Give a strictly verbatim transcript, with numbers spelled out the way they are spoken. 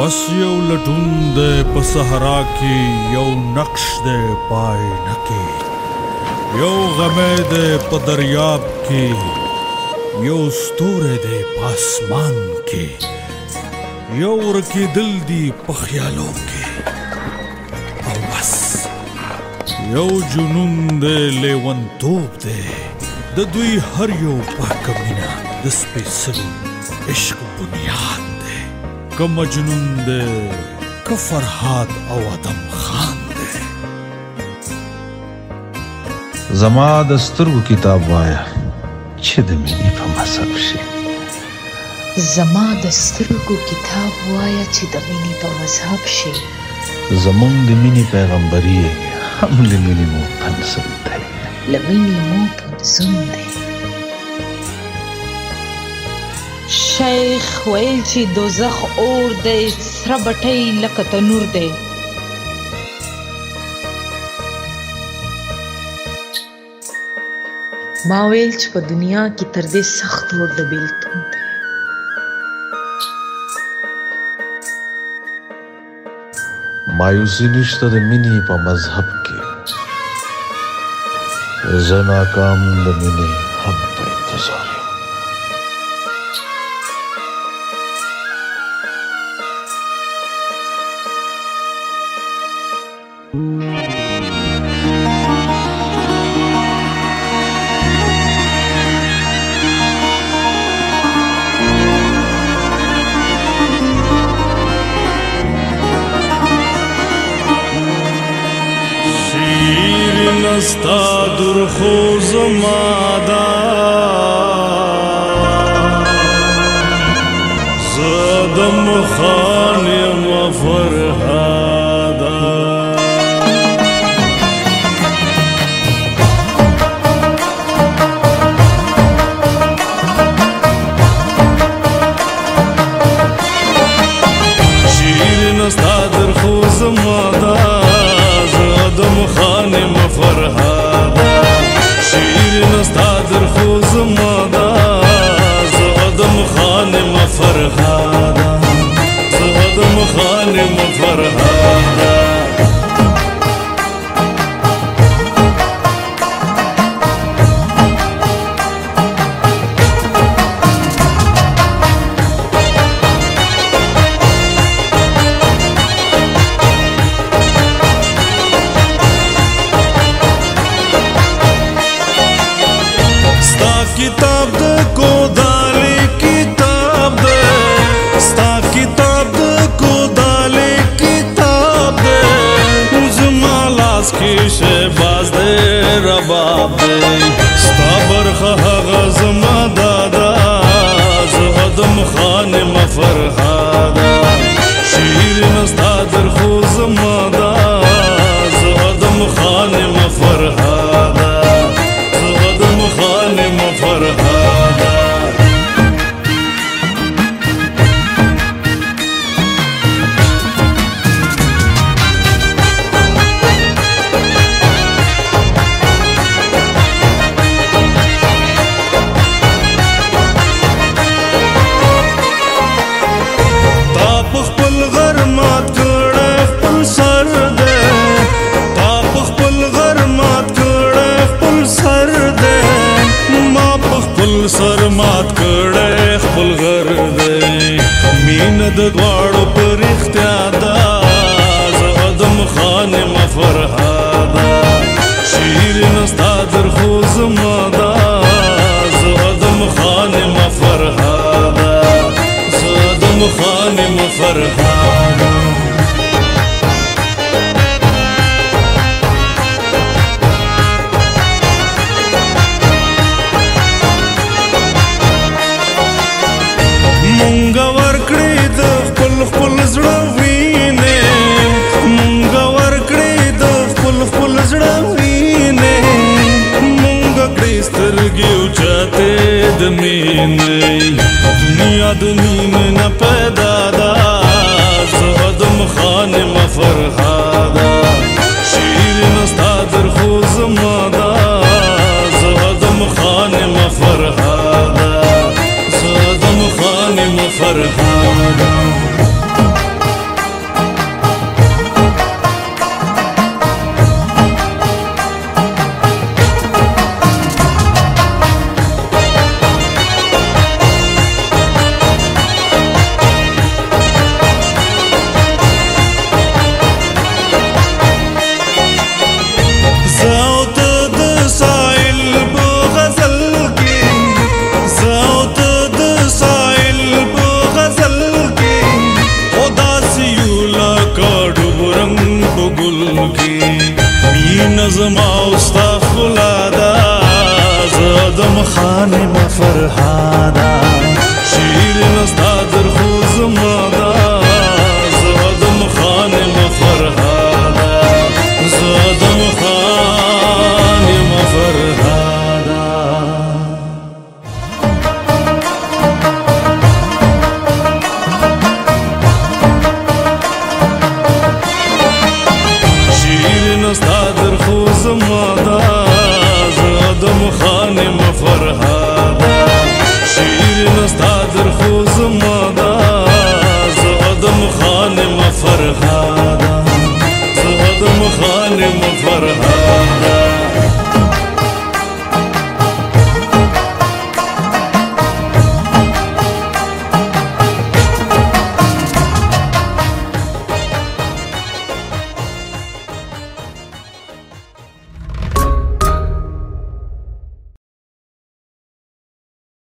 بس یو لټون دی په صحرا کې یو نقش دی پای نه کې یو غمی دی په دریاب کې یو ستوری دی په اسمان کې یو ورکېدل دي په خیالو کې او بس یو جنون دی لیونتوب دی د دوی هر یو پاکه مینه د سپېڅلي عشق بنیاد دی که مجنون دی که فرهاد او ادم خان دی زما د سترګو کتاب وایا چې د مینې په مذهب شي زما د سترګو کتاب وایا چې د مینې په مذهب شي زمونږ د مینې پیغمبري هم له مینې مو پنځم دی له مینې مو پنځم دی شیخ ویل چې دوزخ اور دی سره بټۍ لکه تنور دی ما ویل چې په دنیا کې تر دې سخت اور د بیلتون دی مایوسي نشته د مینې په مذهب کې زه ناکام د مینې هم په انتظار یم نستا درخو زمادا زدم خان یم فرهادا شیر نستا درخو زمادا زدم خان یم فرهادا شیر نستا درخو زمادا زدم خان یم فرهادا زدم خان یم فرهادا किताब द कोदाले किताब द स्ता किताब द कोदाले किताब द उजमा लास की शहबाज दे रबाब दे स्ता बरखा गज़मा दादा ज़अदम खान मफरहादा शीर नस्ता दरखो ज़मादा ज़अदम खान मफरहादा ज़अदम खान मफरहादा सर मात कड़े खपल घर दे मीन द द्वाड़ पर इख्तियादा ज़अदम खान मफरहादा शीर नस्ता दरखो ज़मादा ज़अदम खान मफरहादा ज़अदम खान मफरहादा مونږه ورکړې د خپل خپل زړه وینې مونږه ورکړې د خپل خپل زړه وینې مونږه کړې سترګې اوچاتې د مینې دنیا د مینې نه پیدا ده ज़अदم خان مفرهادا شیر نستا درخو زمادا ज़अदم خان مفرهادا ज़अदम خان مفرهادا ګل کې مين زما اوستا خلادا زادم خانم فرهادا شیر نستا در خو زما دا زادم خانم فرهادا زادم خانم فرهادا شیر نستا در خو زما دا زادم خانم فرهادا شیر نستا در خو زما دا زادم خانم فرهادا زادم خانم فرهادا